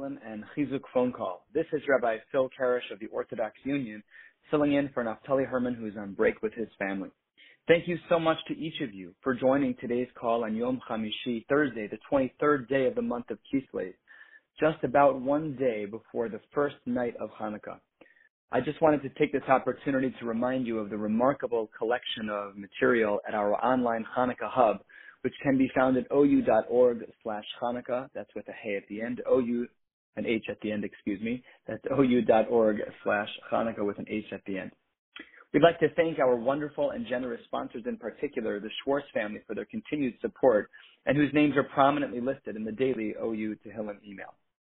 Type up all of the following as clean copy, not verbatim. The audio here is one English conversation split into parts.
Tehillim and Chizuk phone call. This is Rabbi Phil Karish of the Orthodox Union, filling in for Naftali Herman, who is on break with his family. Thank you so much to each of you for joining today's call on Yom Chamishi, Thursday, the 23rd day of the month of Kislev, just about one day before the first night of Hanukkah. I just wanted to take this opportunity to remind you of the remarkable collection of material at our online Hanukkah Hub, which can be found at ou.org/Hanukkah. That's with a hey at the end, an H at the end, excuse me. That's ou.org/Hanukkah with an H at the end. We'd like to thank our wonderful and generous sponsors, in particular the Schwartz family, for their continued support, and whose names are prominently listed in the daily OU Tehillim email.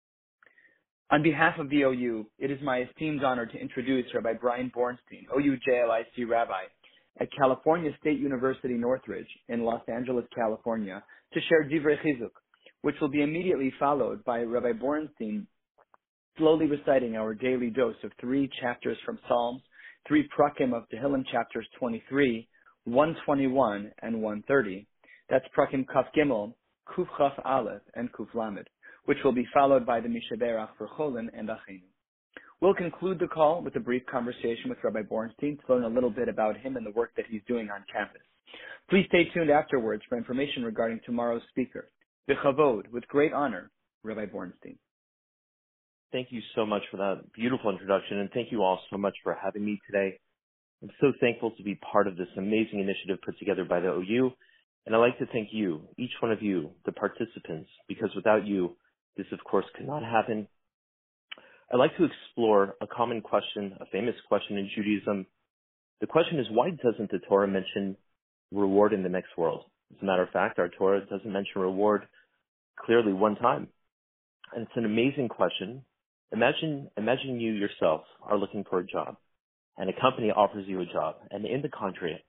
On behalf of the OU, it is my esteemed honor to introduce Rabbi Brian Bornstein, OU JLIC Rabbi at California State University Northridge in Los Angeles, California, to share Divrei Chizuk, which will be immediately followed by Rabbi Bornstein slowly reciting our daily dose of 3 chapters from Psalms, 3 prakim of Tehillim chapters 23, 121, and 130. That's prakim Kaf Gimel, Kuf Chaf Aleph, and Kuf Lamed, which will be followed by the Mishaberach for Cholin and Achinu. We'll conclude the call with a brief conversation with Rabbi Bornstein to learn a little bit about him and the work that he's doing on campus. Please stay tuned afterwards for information regarding tomorrow's speaker. B'chavod, with great honor, Rabbi Bornstein. Thank you so much for that beautiful introduction, and thank you all so much for having me today. I'm so thankful to be part of this amazing initiative put together by the OU, and I'd like to thank you, each one of you, the participants, because without you, this, of course, could not happen. I'd like to explore a common question, a famous question in Judaism. The question is, why doesn't the Torah mention reward in the next world? As a matter of fact, our Torah doesn't mention reward clearly one time. And it's an amazing question. Imagine you yourself are looking for a job, and a company offers you a job, and in the contract,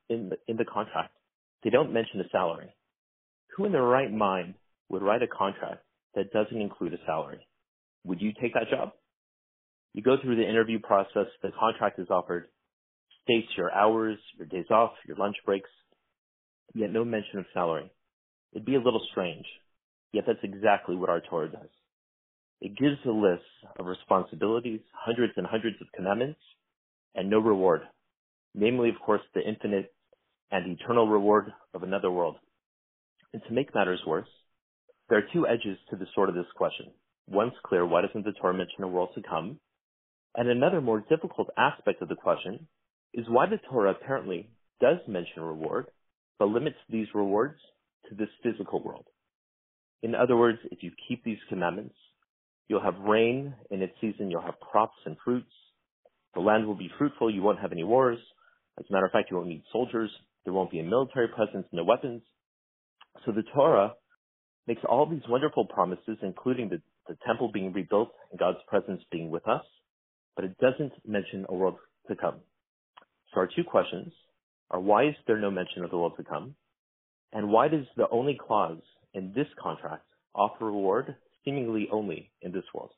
they don't mention a salary. Who in their right mind would write a contract that doesn't include a salary? Would you take that job? You go through the interview process, the contract is offered, states your hours, your days off, your lunch breaks, yet no mention of salary. It'd be a little strange, yet that's exactly what our Torah does. It gives a list of responsibilities, hundreds and hundreds of commandments, and no reward, namely, of course, the infinite and eternal reward of another world. And to make matters worse, there are 2 edges to the sword of this question. One's clear, why doesn't the Torah mention a world to come? And another more difficult aspect of the question is why the Torah apparently does mention reward, but limits these rewards to this physical world. In other words, if you keep these commandments, you'll have rain in its season, you'll have crops and fruits, the land will be fruitful, you won't have any wars. As a matter of fact, you won't need soldiers, there won't be a military presence, no weapons. So the Torah makes all these wonderful promises, including the temple being rebuilt and God's presence being with us, but it doesn't mention a world to come. So our 2 questions are, why is there no mention of the world to come? And why does the only clause in this contract offer reward seemingly only in this world?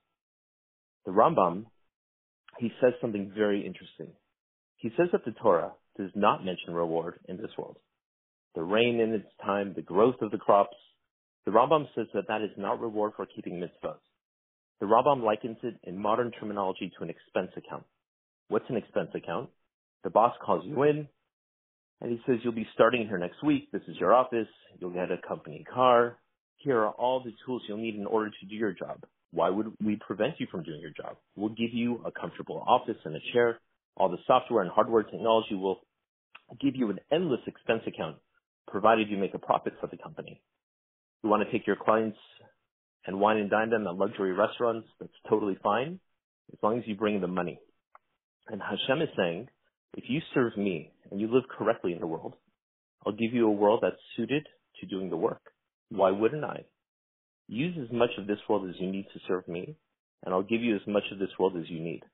The Rambam, he says something very interesting. He says that the Torah does not mention reward in this world. The rain in its time, the growth of the crops, the Rambam says that that is not reward for keeping mitzvahs. The Rambam likens it in modern terminology to an expense account. What's an expense account? The boss calls you in, and he says, you'll be starting here next week. This is your office. You'll get a company car. Here are all the tools you'll need in order to do your job. Why would we prevent you from doing your job? We'll give you a comfortable office and a chair. All the software and hardware technology will give you an endless expense account, provided you make a profit for the company. You want to take your clients and wine and dine them at luxury restaurants, that's totally fine, as long as you bring them money. And Hashem is saying, if you serve me and you live correctly in the world, I'll give you a world that's suited to doing the work. Why wouldn't I? Use as much of this world as you need to serve me, and I'll give you as much of this world as you need.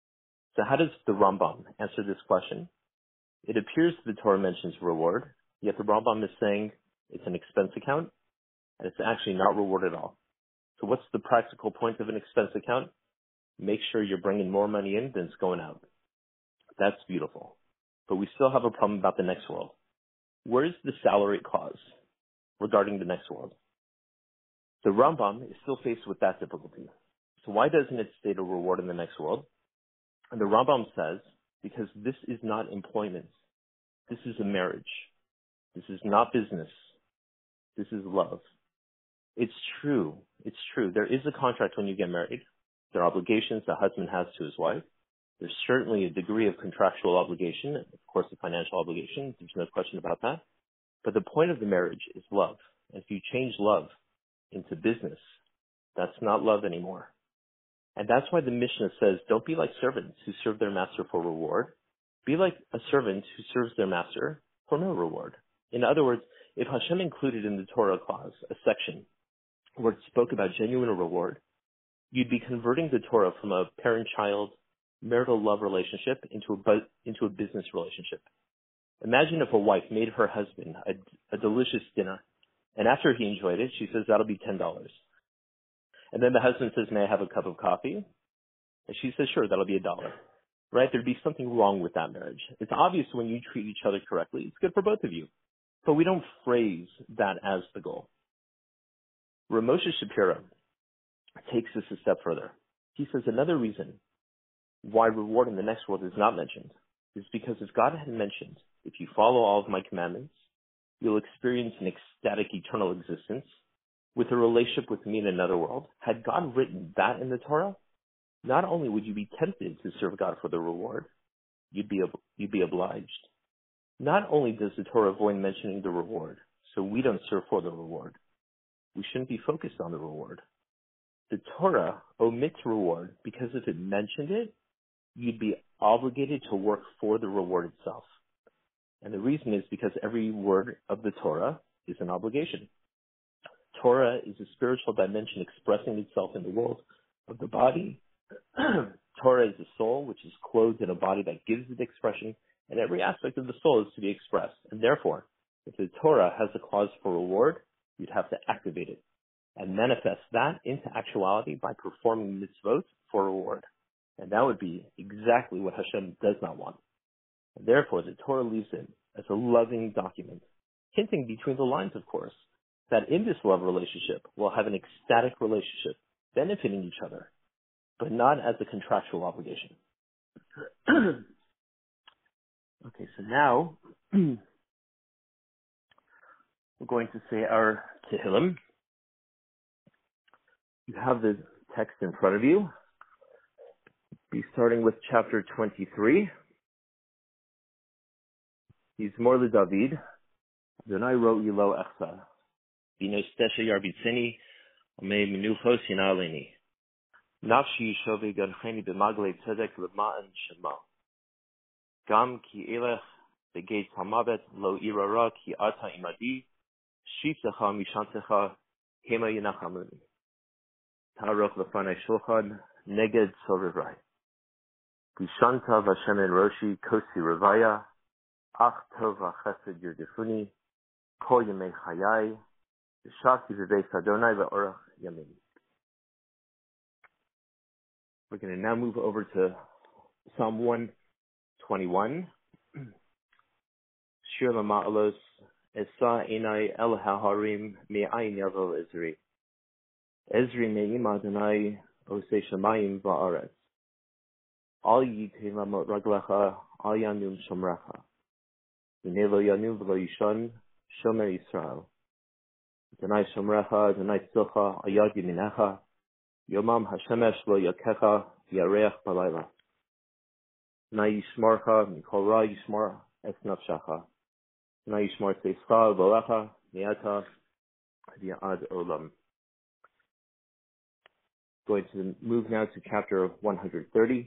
So how does the Rambam answer this question? It appears the Torah mentions reward, yet the Rambam is saying it's an expense account, and it's actually not reward at all. So what's the practical point of an expense account? Make sure you're bringing more money in than it's going out. That's beautiful. But we still have a problem about the next world. Where's the salary clause regarding the next world? The Rambam is still faced with that difficulty. So why doesn't it state a reward in the next world? And the Rambam says, because this is not employment. This is a marriage. This is not business. This is love. It's true. It's true. There is a contract when you get married. There are obligations the husband has to his wife. There's certainly a degree of contractual obligation, of course, a financial obligation. There's no question about that. But the point of the marriage is love. And if you change love into business, that's not love anymore. And that's why the Mishnah says, don't be like servants who serve their master for reward. Be like a servant who serves their master for no reward. In other words, if Hashem included in the Torah clause a section where it spoke about genuine reward, you'd be converting the Torah from a parent-child marital love relationship into a business relationship. Imagine if a wife made her husband a delicious dinner, and after he enjoyed it, she says, that'll be $10. And then the husband says, may I have a cup of coffee? And she says, sure, that'll be $1. Right? There'd be something wrong with that marriage. It's obvious when you treat each other correctly, it's good for both of you. But we don't phrase that as the goal. Ramosha Shapiro takes this a step further. He says another reason why reward in the next world is not mentioned is because if God had mentioned, if you follow all of my commandments, you'll experience an ecstatic eternal existence with a relationship with me in another world. Had God written that in the Torah, not only would you be tempted to serve God for the reward, you'd be obliged. Not only does the Torah avoid mentioning the reward, so we don't serve for the reward. We shouldn't be focused on the reward. The Torah omits reward because if it mentioned it, you'd be obligated to work for the reward itself. And the reason is because every word of the Torah is an obligation. Torah is a spiritual dimension expressing itself in the world of the body. Torah is a soul which is clothed in a body that gives it expression, and every aspect of the soul is to be expressed. And therefore, if the Torah has a clause for reward, you'd have to activate it and manifest that into actuality by performing mitzvot for reward. And that would be exactly what Hashem does not want. And therefore, the Torah leaves it as a loving document, hinting between the lines, of course, that in this love relationship, we'll have an ecstatic relationship, benefiting each other, but not as a contractual obligation. Okay, so now we're going to say our Tehillim. You have the text in front of you. Be starting with chapter 23. Yizmor LeDavid, Adonai ro ilo echsa, bino stesha yarbitzeni, ame menuchos yinaleni. Nafshi yishove gancheni b'maglei tzedek l'ma'an shema. Gam ki elech begeit hamavet lo irara ki ata imadi, shitzecha mishantecha hema yinachamuni. Taroch lefanei shulchan neged sorevrai. Gishanta v'Hashem en roshi kosi revaya, ach tov v'chesed yerdefuni, kol yemei chayai, v'shafti v'beis Adonai v'orach yamin. We're going to now move over to Psalm 121. Shir Lama'alos, Esa enai el haharim me'ayin yavo Ezri. Ezri me'im Adonai osei shamayim va'aretz. Al yitei lamot raglecha, al yanum shomrecha. V'nei lo yanum v'lo yishon, shomer Yisrael. Adonai shomrecha, Adonai tzilcha, al yad yaminecha. Yomam hashemesh lo yakecha, yareach balayla. Na yishmarcha, mikol ra yishmar es nafshacha. Na yishmar teischa v'olecha, mi'ata v'yad olam. Going to move now to chapter 130.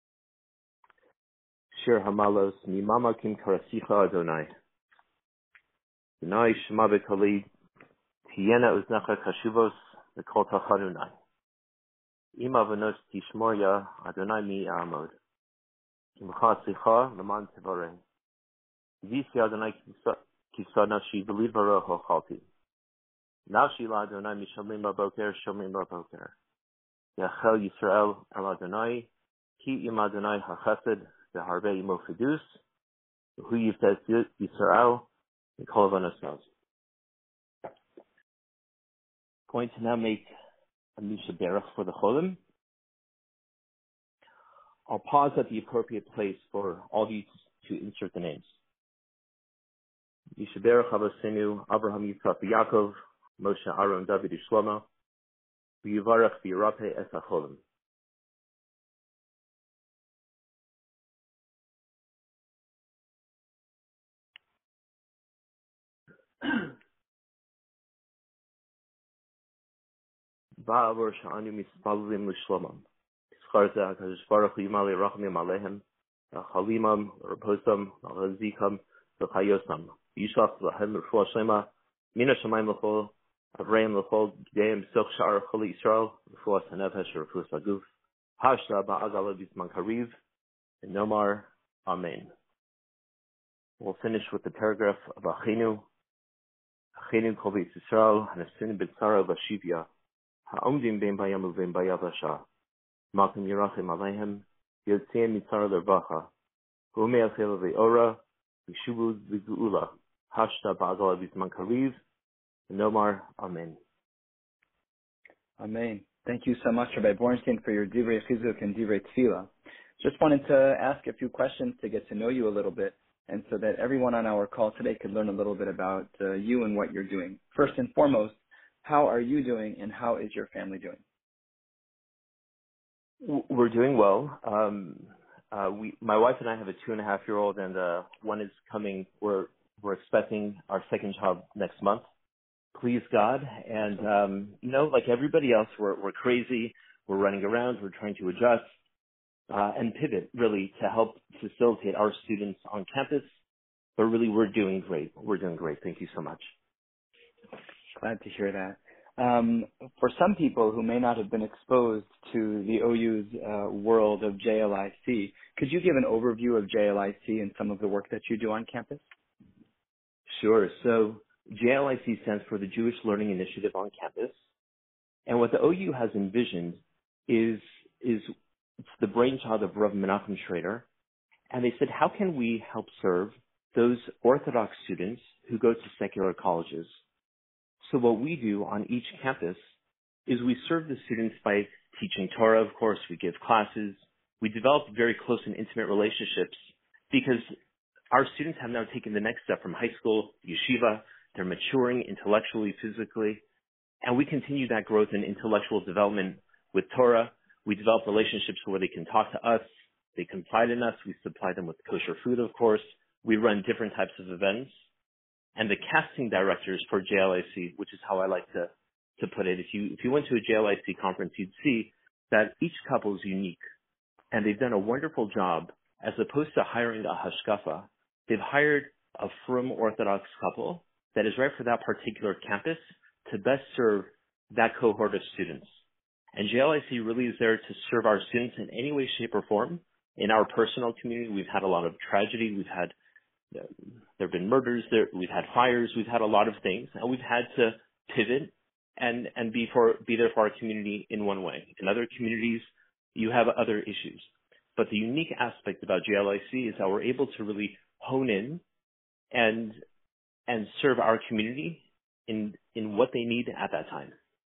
Shir Hamalos, Mimama Kim Karasicha Adonai. Adonai Shema B'Kali, Tiyena Uznecha Kashuvos, V'Kol Tachanunai. Ima V'Nos Tishmoria, Adonai Mi Amod. Kimcha Sicha, Laman Tivarei. Visi Adonai Kisa Nafshi, B'Lid V'Ro Hochalti. Nafshi La Adonai Mishamim Baboker, Shomim Baboker. Yachel Yisrael El Adonai, Ki Im Adonai HaChesed, V'Harbe Imo Fidus, V'Hu Yivtes Yisrael, V'Kol V'Nosnos. Going to now make a Misha Berach for the Cholim. I'll pause at the appropriate place for all of you to insert the names. Yishaber Chavosenu, Abraham Yitzchak Yaakov, Moshe Aaron David Shlomo, V'yivarach v'yirape es hacholim. Ba'avor sha'anu mispalvim l'shlomam. Schar zeh HaKadosh Baruch Hu yimali rachamim alehem, chalimam, reposam, chazikam, v'chayosam. Yishlach lahem refuah shlema, mina shamayim l'chol, Avraham l'chol, G'deim soch sha'ar choli Yisrael, refuah sanefesh, refuah saguf, hashta ba'agala b'zman kariv, and nomar, amen. We'll finish with the paragraph of Achinu kol b'Yis Yisrael, hanesin b'tzara v'shivya, ha'omdim ben bayam u'ben bayavasha, makim yirachim alehem, yotziem mitzara l'rvacha, hu'mei achel v'ora, v'shuvu v'geula, hashta ba'agala b'zman kariv, and nomar, amen. Amen. Thank you so much, Rabbi Bornstein, for your divrei chizuk and divrei tefillah. Just wanted to ask a few questions to get to know you a little bit, and so that everyone on our call today could learn a little bit about you and what you're doing. First and foremost, how are you doing, and how is your family doing? We're doing well. My wife and I have a 2.5-year-old, and one is coming. We're expecting our second child next month. Please God. And like everybody else, we're crazy. We're running around. We're trying to adjust and pivot really to help facilitate our students on campus. But really, we're doing great. We're doing great. Thank you so much. Glad to hear that. For some people who may not have been exposed to the OU's world of JLIC, could you give an overview of JLIC and some of the work that you do on campus? Sure. So JLIC stands for the Jewish Learning Initiative on campus. And what the OU has envisioned is it's the brainchild of Rav Menachem Schrader. And they said, how can we help serve those Orthodox students who go to secular colleges? So what we do on each campus is we serve the students by teaching Torah, of course. We give classes. We develop very close and intimate relationships because our students have now taken the next step from high school, yeshiva. They're maturing intellectually, physically. And we continue that growth in intellectual development with Torah. We develop relationships where they can talk to us. They confide in us. We supply them with kosher food, of course. We run different types of events. And the casting directors for JLIC, which is how I like to put it, if you went to a JLIC conference, you'd see that each couple is unique. And they've done a wonderful job. As opposed to hiring a hashkafa, they've hired a frum Orthodox couple that is right for that particular campus to best serve that cohort of students. And JLIC really is there to serve our students in any way, shape, or form. In our personal community, we've had a lot of tragedy. There have been murders. We've had fires. We've had a lot of things. And we've had to pivot and be there for our community in one way. In other communities, you have other issues. But the unique aspect about JLIC is that we're able to really hone in and serve our community in what they need at that time.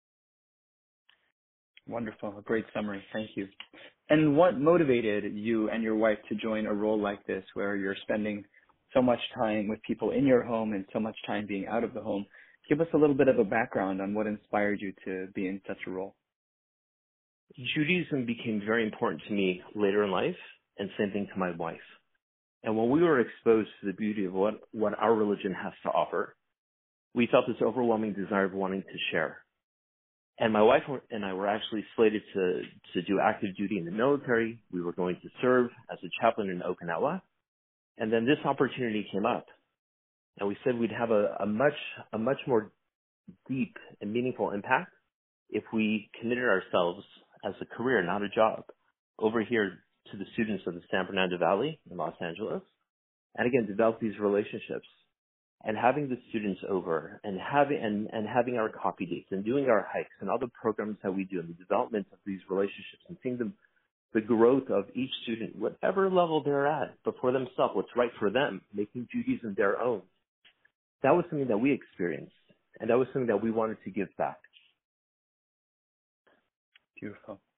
Wonderful. A great summary. Thank you. And what motivated you and your wife to join a role like this where you're spending so much time with people in your home and so much time being out of the home? Give us a little bit of a background on what inspired you to be in such a role. Judaism became very important to me later in life, and same thing to my wife. And when we were exposed to the beauty of what our religion has to offer, we felt this overwhelming desire of wanting to share. And my wife and I were actually slated to do active duty in the military. We were going to serve as a chaplain in Okinawa. And then this opportunity came up. And we said we'd have a much more deep and meaningful impact if we committed ourselves as a career, not a job, over here to the students of the San Fernando Valley in Los Angeles. And again, develop these relationships. And having the students over and having our copy dates and doing our hikes and all the programs that we do and the development of these relationships and seeing the growth of each student, whatever level they're at, but for themselves, what's right for them, making Judaism their own. That was something that we experienced, and that was something that we wanted to give back. Beautiful.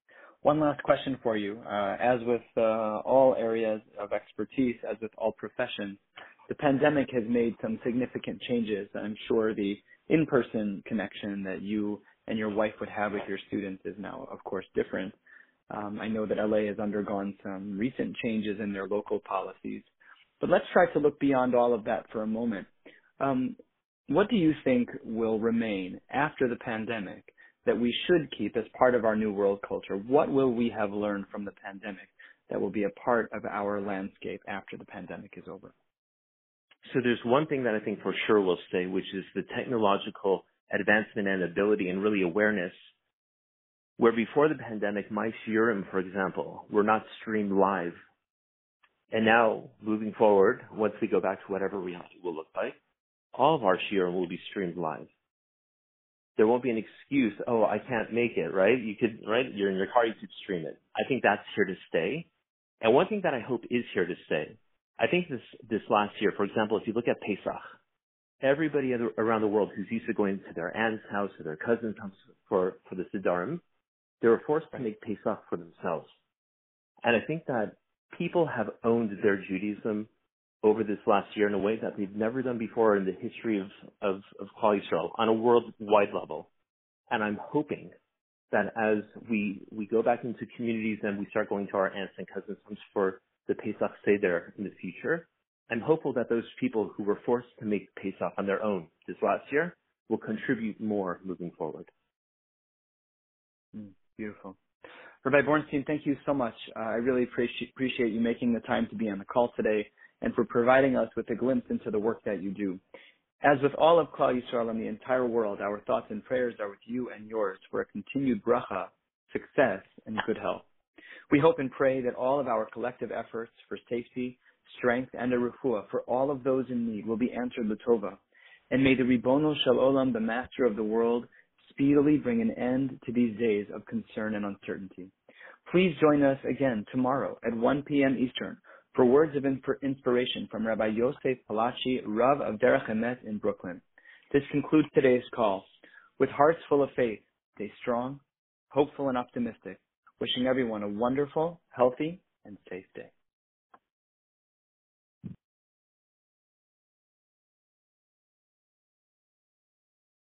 One last question for you. As with all areas of expertise, as with all professions, the pandemic has made some significant changes. I'm sure the in-person connection that you and your wife would have with your students is now, of course, different. I know that LA has undergone some recent changes in their local policies. But let's try to look beyond all of that for a moment. What do you think will remain after the pandemic that we should keep as part of our new world culture? What will we have learned from the pandemic that will be a part of our landscape after the pandemic is over? So there's one thing that I think for sure will stay, which is the technological advancement and ability and really awareness, where before the pandemic, my shiurim, for example, were not streamed live. And now, moving forward, once we go back to whatever reality will look like, all of our shiurim will be streamed live. There won't be an excuse, oh, I can't make it, right? You could, right? You're in your car, you could stream it. I think that's here to stay. And one thing that I hope is here to stay, I think this last year, for example, if you look at Pesach, everybody around the world who's used to going to their aunt's house or their cousin's house for the Sidarim, they were forced to make Pesach for themselves. And I think that people have owned their Judaism over this last year in a way that they've never done before in the history of Klal Yisrael on a worldwide level. And I'm hoping that as we go back into communities and we start going to our aunts and cousins' homes for the Pesach Seder in the future, I'm hopeful that those people who were forced to make Pesach on their own this last year will contribute more moving forward. Beautiful. Rabbi Bornstein, thank you so much. I really appreciate you making the time to be on the call today and for providing us with a glimpse into the work that you do. As with all of Klal Yisrael and the entire world, our thoughts and prayers are with you and yours for a continued bracha, success, and good health. We hope and pray that all of our collective efforts for safety, strength, and a refuah for all of those in need will be answered l'tova. And may the Ribono Shel Olam, the Master of the world, speedily bring an end to these days of concern and uncertainty. Please join us again tomorrow at 1 p.m. Eastern for words of inspiration from Rabbi Yosef Palachi, Rav of Derech Emet in Brooklyn. This concludes today's call. With hearts full of faith, stay strong, hopeful, and optimistic. Wishing everyone a wonderful, healthy, and safe day.